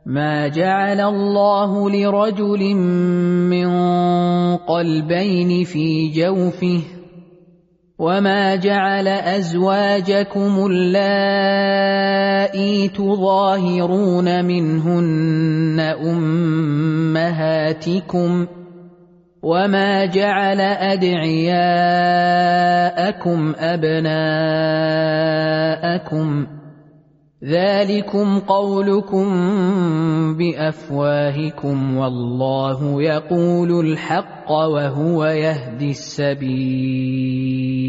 ما جعل الله لرجل من قلبين في جوفه وما جعل أزواجكم اللائي تظاهرون منهن أمهاتكم وما جعل أدعياءكم أبناءكم ذلكم قولكم بأفواهكم والله يقول الحق وهو يهدي السبيل